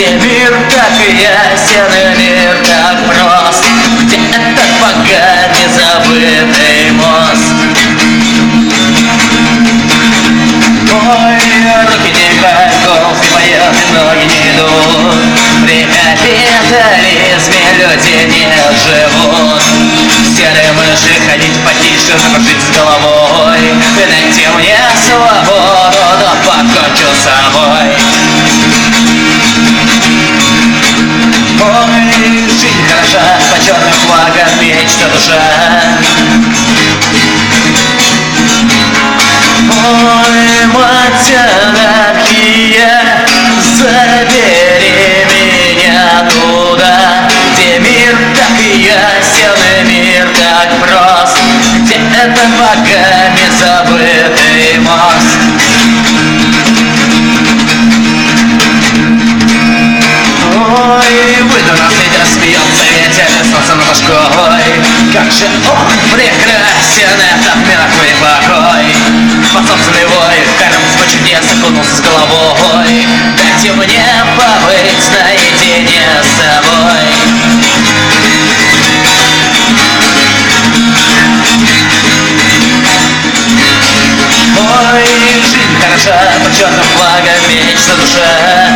где мир так ясен и мир так прост, где этот богами забытый мост. Ой, руки не играют, голос не поет, и ноги не идут. При капитализме люди не живут. Серые мыши ходить потише, закружить с головой. И найти мне свободу, да покончу с собой. Ой, жизнь хороша, по черным флагам мечта душа. Ой, мать анархия, забери меня туда, где мир так ясен и мир так прост, где этот богами забытый мост. Ой, выйду на свет, смеется ветер, солнце над башкой. Как же он прекрасен, этот мертвый покой. Под собственный вой, коробку чудес окунулся с головой. Дайте мне побыть наедине с собой. Ой, жизнь хороша, под черным флагом мечта душа.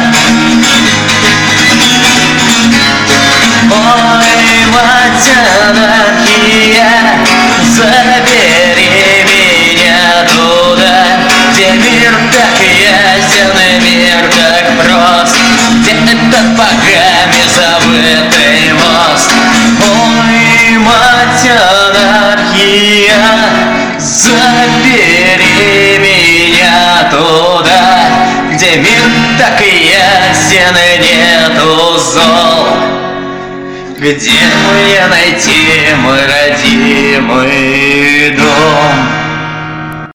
Ой, мать анархия, забери меня туда, где мир так ясен и мир так прост, где этот богами забытый мост. Ой, мать анархия, забери меня туда, где мир так ясен и нету зол. Где мне найти мой родимый дом?